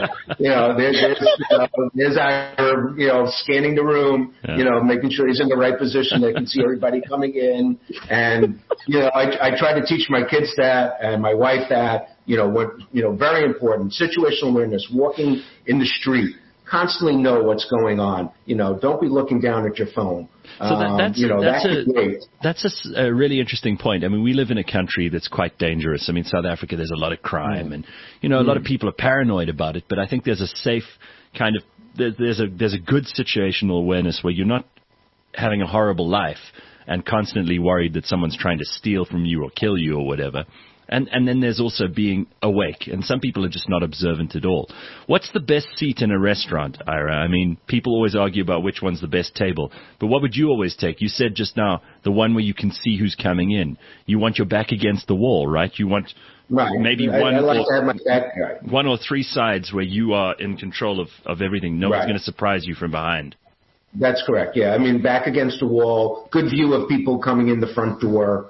There's our, scanning the room, making sure he's in the right position. They can see everybody coming in. And, I try to teach my kids that and my wife that, very important. Situational awareness, walking in the street, constantly know what's going on. Don't be looking down at your phone. So that's a really interesting point. I mean, we live in a country that's quite dangerous. I mean, South Africa, there's a lot of crime, and a lot of people are paranoid about it. But I think there's a safe kind of there's a good situational awareness where you're not having a horrible life and constantly worried that someone's trying to steal from you or kill you or whatever. And then there's also being awake, and some people are just not observant at all. What's the best seat in a restaurant, Ira? I mean, people always argue about which one's the best table, but what would you always take? You said just now the one where you can see who's coming in. You want your back against the wall, right? You want maybe one or three sides where you are in control of everything. No one's going to surprise you from behind. That's correct, yeah. I mean, back against the wall, good view of people coming in the front door,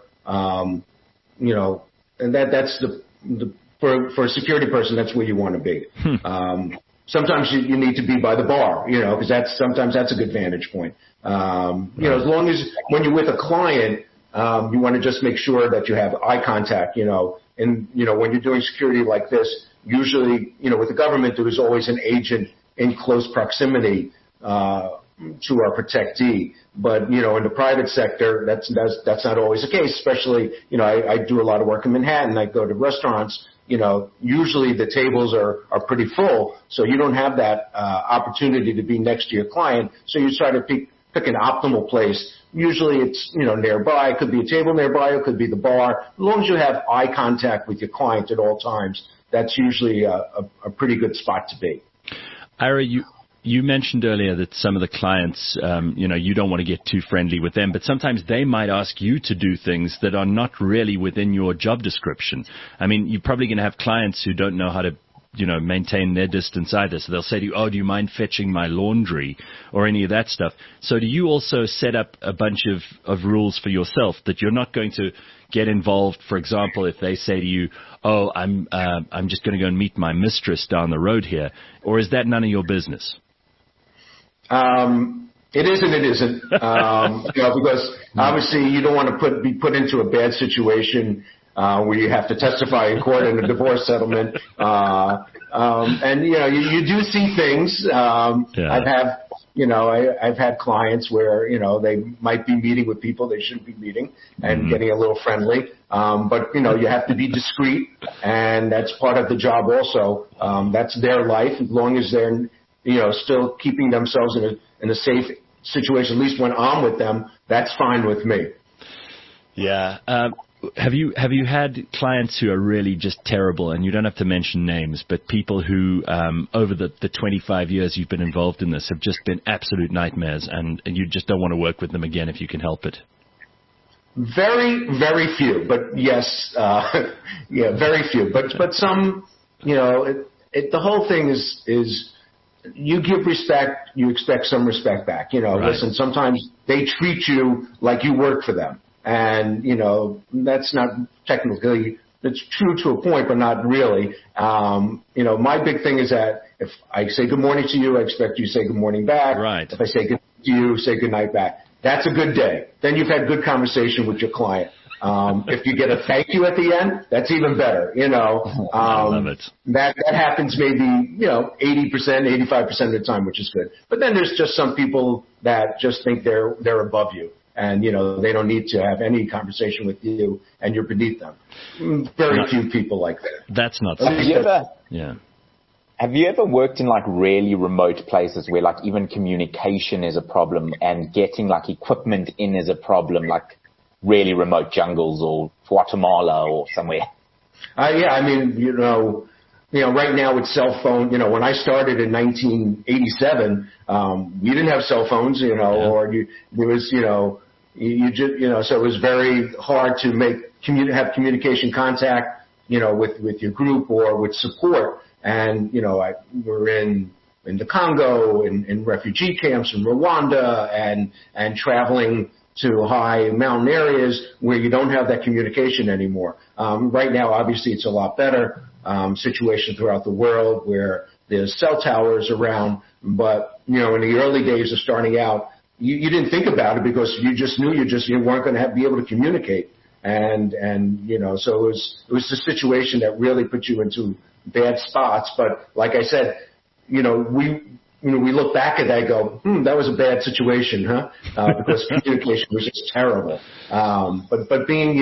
and that's for a security person, that's where you want to be. Sometimes you need to be by the bar, because sometimes that's a good vantage point. As long as when you're with a client, you want to just make sure that you have eye contact, and, when you're doing security like this, usually, with the government, there is always an agent in close proximity, to our protectee. But, you know, in the private sector, that's not always the case, especially, you know, I do a lot of work in Manhattan. I go to restaurants, you know, usually the tables are pretty full. So you don't have that, opportunity to be next to your client. So you try to pick an optimal place. Usually it's, you know, nearby. It could be a table nearby. It could be the bar. As long as you have eye contact with your client at all times, that's usually a pretty good spot to be. Ira, you mentioned earlier that some of the clients, you know, you don't want to get too friendly with them, but sometimes they might ask you to do things that are not really within your job description. I mean, you're probably going to have clients who don't know how to, you know, maintain their distance either. So they'll say to you, oh, do you mind fetching my laundry or any of that stuff? So do you also set up a bunch of rules for yourself that you're not going to get involved? For example, if they say to you, oh, I'm just going to go and meet my mistress down the road here, or is that none of your business? It is and it isn't, you know, because obviously you don't want to be put into a bad situation where you have to testify in court in a divorce settlement. And, you know, you do see things. Yeah. I've had clients where, you know, they might be meeting with people they shouldn't be meeting and getting a little friendly. But, you know, you have to be discreet, and that's part of the job also. That's their life, as long as they're, you know, still keeping themselves in a safe situation. At least when I'm with them, that's fine with me. Yeah. Have you had clients who are really just terrible, and you don't have to mention names, but people who over the 25 years you've been involved in this have just been absolute nightmares, and you just don't want to work with them again if you can help it? Very, very few, but yes, yeah, very few. But some, you know, the whole thing is you give respect, you expect some respect back. You know, right. Listen, sometimes they treat you like you work for them. And, you know, that's not technically, it's true to a point, but not really. You know, my big thing is that if I say good morning to you, I expect you to say good morning back. Right. If I say good night to you, say good night back. That's a good day. Then you've had good conversation with your client. If you get a thank you at the end, that's even better. You know, I love it. That happens maybe, you know, 80%, 85% of the time, which is good. But then there's just some people that just think they're above you. And, you know, they don't need to have any conversation with you, and you're beneath them. Very few people like that. That's not so. Have you ever worked in like really remote places where like even communication is a problem and getting like equipment in is a problem, like really remote jungles or Guatemala or somewhere? Yeah, I mean, you know, right now with cell phone, you know, when I started in 1987, we didn't have cell phones, you know, or there was, you know, you just, you know, so it was very hard to have communication contact, you know, with your group or with support. And, you know, we're in the Congo, in refugee camps in Rwanda, and traveling to high mountain areas where you don't have that communication anymore. Right now, obviously, it's a lot better situation throughout the world where there's cell towers around. But, you know, in the early days of starting out, you didn't think about it because you just knew you weren't going to be able to communicate. And you know, so it was the situation that really put you into bad spots. But like I said, you know, we look back at that and go, that was a bad situation, huh? Because communication was just terrible. But being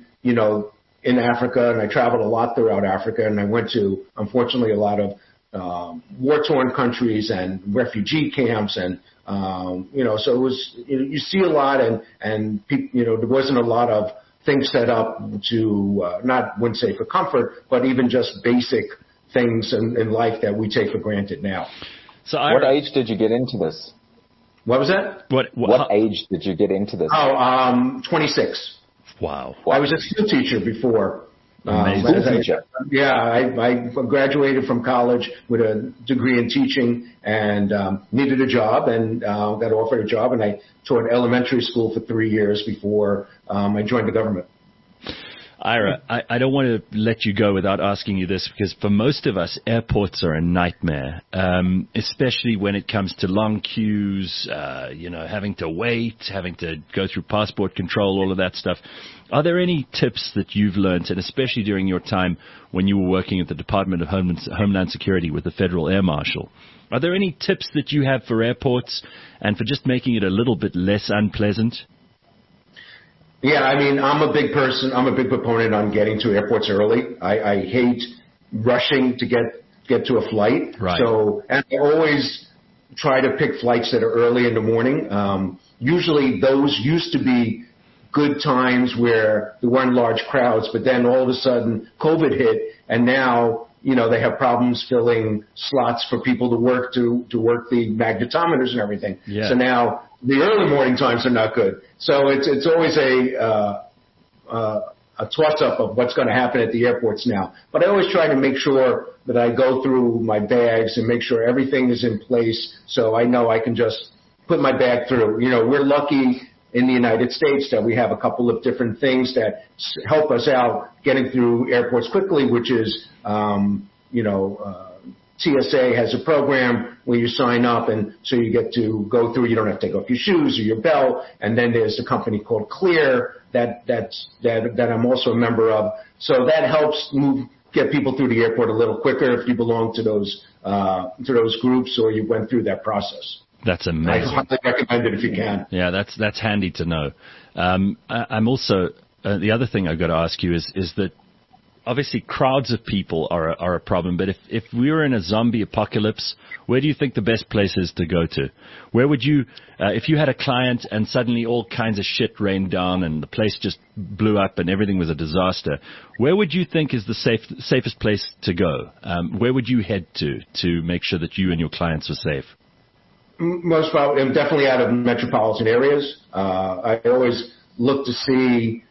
in Africa, and I traveled a lot throughout Africa, and I went to, unfortunately, a lot of war-torn countries and refugee camps, and you know, so it was, you see a lot, and you know, there wasn't a lot of things set up to wouldn't say for comfort, but even just basic things in life that we take for granted now. So what age did you get into this? What was that? What age did you get into this? 26. Wow. I was a school teacher before. School teacher? Yeah, I graduated from college with a degree in teaching and needed a job and got offered a job, and I taught elementary school for 3 years before I joined the government. Ira, I don't want to let you go without asking you this, because for most of us, airports are a nightmare, especially when it comes to long queues, having to wait, having to go through passport control, all of that stuff. Are there any tips that you've learned, and especially during your time when you were working at the Department of Homeland Security with the Federal Air Marshal? Are there any tips that you have for airports and for just making it a little bit less unpleasant? Yeah, I mean, I'm a big proponent on getting to airports early. I hate rushing to get to a flight. Right. So, and I always try to pick flights that are early in the morning. Usually those used to be good times where there weren't large crowds, but then all of a sudden COVID hit, and now, they have problems filling slots for people to work the magnetometers and everything. Yeah. So now the early morning times are not good. So it's always a toss-up of what's going to happen at the airports now. But I always try to make sure that I go through my bags and make sure everything is in place so I know I can just put my bag through. We're lucky in the United States that we have a couple of different things that help us out getting through airports quickly, which is, TSA has a program where you sign up, and so you get to go through. You don't have to take off your shoes or your belt. And then there's a company called Clear that I'm also a member of. So that helps get people through the airport a little quicker if you belong to those groups or you went through that process. That's amazing. I highly recommend it if you can. Yeah, that's handy to know. I'm also the other thing I've got to ask you is that obviously crowds of people are a problem, but if we were in a zombie apocalypse, where do you think the best place is to go to? Where would you, if you had a client and suddenly all kinds of shit rained down and the place just blew up and everything was a disaster, where would you think is the safest place to go? Where would you head to make sure that you and your clients are safe? Most probably, definitely out of metropolitan areas. I always look to see,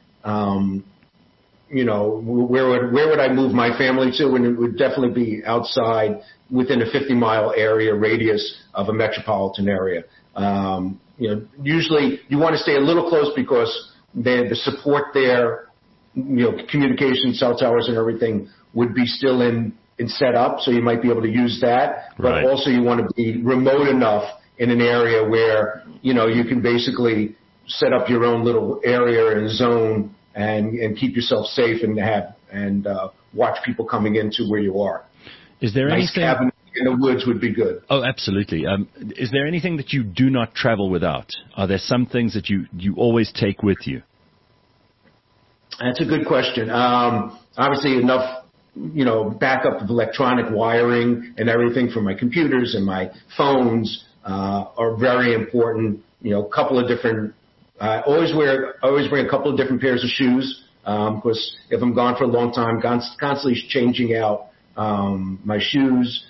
where would I move my family to? And it would definitely be outside within a 50-mile area radius of a metropolitan area. Usually you want to stay a little close because the support there, communication, cell towers and everything would be still in set up. So you might be able to use that, but right. Also you want to be remote enough in an area where, you can basically set up your own little area and zone and keep yourself safe and watch people coming into where you are. Is there anything? Nice cabin in the woods would be good. Oh, absolutely. Is there anything that you do not travel without? Are there some things that you always take with you? That's a good question. Obviously enough, backup of electronic wiring and everything for my computers and my phones are very important. A couple of different. I always bring a couple of different pairs of shoes because if I'm gone for a long time, constantly changing out my shoes.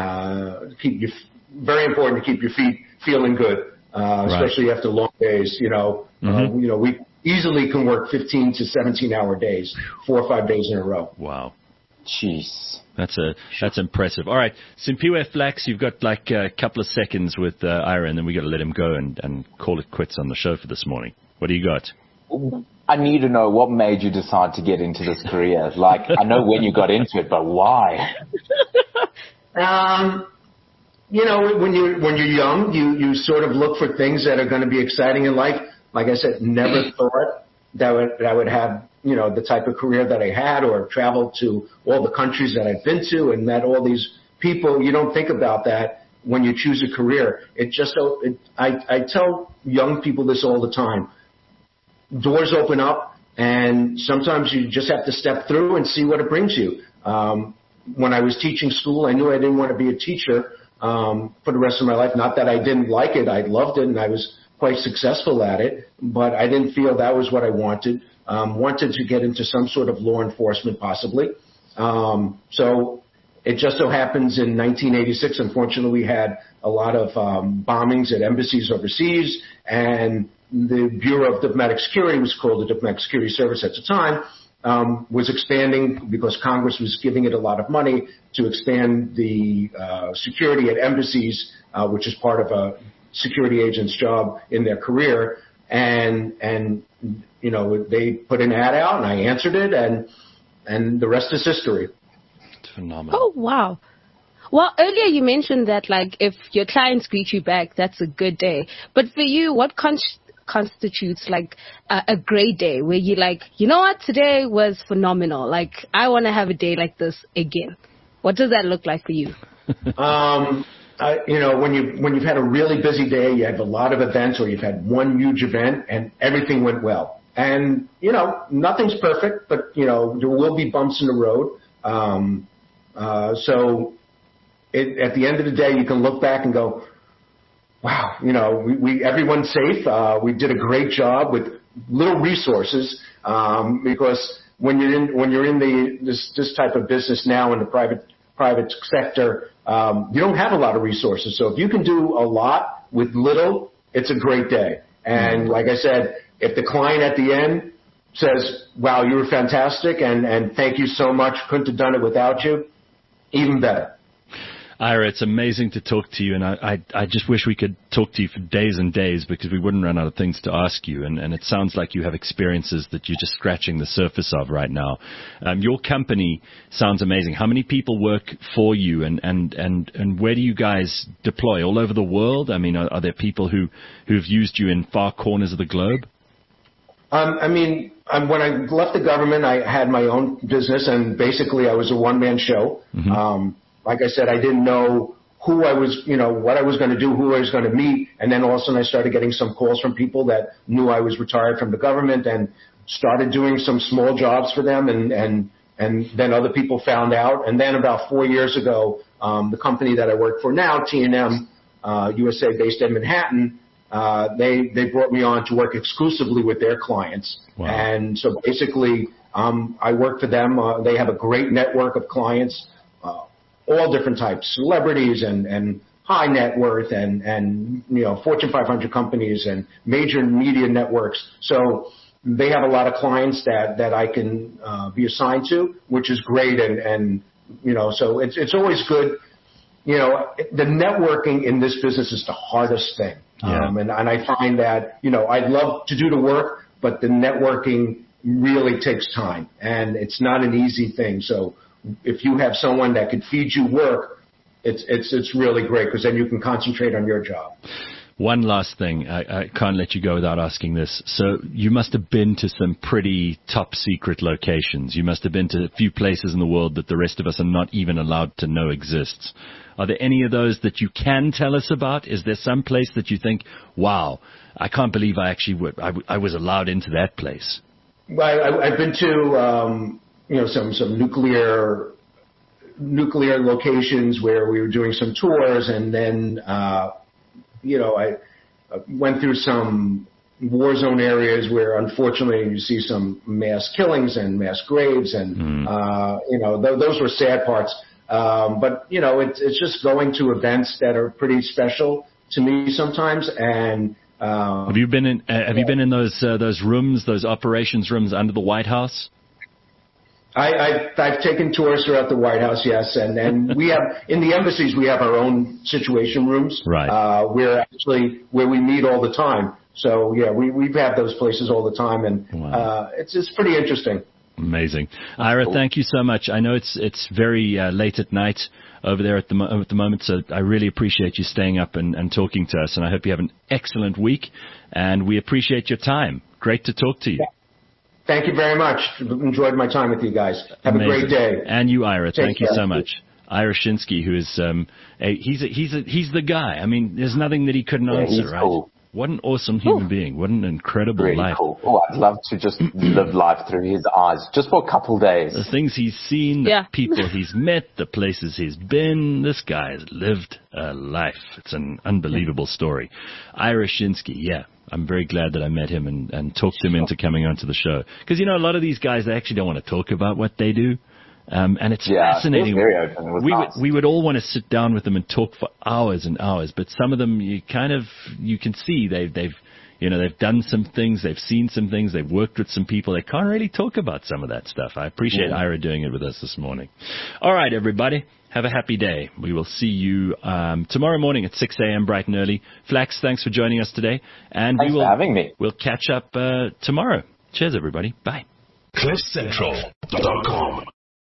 Very important to keep your feet feeling good, especially after long days. We easily can work 15 to 17-hour days, 4 or 5 days in a row. Wow. Jeez. That's impressive. All right, Simpiwe Flax, you've got like a couple of seconds with Ira, and then we got to let him go and call it quits on the show for this morning. What do you got? I need to know what made you decide to get into this career. Like, I know when you got into it, but why? When you're young, you sort of look for things that are going to be exciting in life. Like I said, never thought that I would have, the type of career that I had or travel to all the countries that I've been to and met all these people. You don't think about that when you choose a career. I tell young people this all the time. Doors open up and sometimes you just have to step through and see what it brings you. When I was teaching school, I knew I didn't want to be a teacher for the rest of my life. Not that I didn't like it. I loved it and I was quite successful at it, but I didn't feel that was what I wanted. Wanted to get into some sort of law enforcement possibly. So it just so happens in 1986, unfortunately, we had a lot of bombings at embassies overseas, and the Bureau of Diplomatic Security, was called the Diplomatic Security Service at the time, was expanding because Congress was giving it a lot of money to expand the security at embassies, which is part of a security agent's job in their career. and they put an ad out, and I answered it, and the rest is history. It's phenomenal. Oh, wow. Well, earlier you mentioned that, like, if your clients greet you back, that's a good day. But for you, what constitutes, like, a great day where you're like, you know what, today was phenomenal. Like, I want to have a day like this again. What does that look like for you? When you've had a really busy day, you have a lot of events, or you've had one huge event and everything went well. And, nothing's perfect, but, there will be bumps in the road. So at the end of the day, you can look back and go, wow, everyone's safe. We did a great job with little resources, because when you're in this type of business now in the private sector, you don't have a lot of resources. So if you can do a lot with little, it's a great day. And like I said, if the client at the end says, wow, you were fantastic, and thank you so much, couldn't have done it without you, even better. Ira, it's amazing to talk to you, and I just wish we could talk to you for days and days, because we wouldn't run out of things to ask you, and it sounds like you have experiences that you're just scratching the surface of right now. Your company sounds amazing. How many people work for you, and where do you guys deploy? All over the world? I mean, are there people who've used you in far corners of the globe? When I left the government, I had my own business, and basically I was a one-man show. Mm-hmm. Like I said, I didn't know who I was, what I was going to do, who I was going to meet. And then all of a sudden I started getting some calls from people that knew I was retired from the government, and started doing some small jobs for them. And then other people found out. And then about 4 years ago, the company that I work for now, T&M, USA based in Manhattan, they brought me on to work exclusively with their clients. Wow. And so basically, I work for them. They have a great network of clients, all different types, celebrities and high net worth and Fortune 500 companies and major media networks. So they have a lot of clients that I can be assigned to, which is great. And so it's always good. The networking in this business is the hardest thing. Yeah. And I find that, I'd love to do the work, but the networking really takes time, and it's not an easy thing. So if you have someone that can feed you work, it's really great, because then you can concentrate on your job. One last thing. I can't let you go without asking this. So you must have been to some pretty top secret locations. You must have been to a few places in the world that the rest of us are not even allowed to know exists. Are there any of those that you can tell us about? Is there some place that you think, wow, I can't believe I was allowed into that place? Well, I've been to some nuclear locations where we were doing some tours, and then I went through some war zone areas where unfortunately you see some mass killings and mass graves, and those were sad parts. But it's just going to events that are pretty special to me sometimes. And have you been in those rooms, those operations rooms under the White House? I've taken tours throughout the White House, yes, and we have in the embassies we have our own situation rooms, right? Where we meet all the time. So yeah, we've had those places all the time, and wow. It's pretty interesting. Amazing, Ira. Thank you so much. I know it's very late at night over there at the moment, so I really appreciate you staying up and talking to us, and I hope you have an excellent week. And we appreciate your time. Great to talk to you. Yeah. Thank you very much. Enjoyed my time with you guys. Have Amazing. A great day. And you, Ira. Thank you so much. Ira Shinsky, who is he's the guy. I mean, there's nothing that he couldn't answer, right? Cool. What an awesome human being. What an incredible really life. Cool. Oh, I'd love to just live life through his eyes, just for a couple of days. The things he's seen, the people he's met, the places he's been. This guy has lived a life. It's an unbelievable story. Ira Shinsky, yeah. I'm very glad that I met him and talked him into coming onto the show. Because, a lot of these guys, they actually don't want to talk about what they do. And it's fascinating. Very open. We would all want to sit down with them and talk for hours and hours, but some of them you can see they've they've done some things, they've seen some things, they've worked with some people. They can't really talk about some of that stuff. I appreciate Ira doing it with us this morning. All right, everybody. Have a happy day. We will see you tomorrow morning at 6 a.m. bright and early. Flax, thanks for joining us today. And thanks for having me. We'll catch up tomorrow. Cheers, everybody. Bye. CliffCentral.com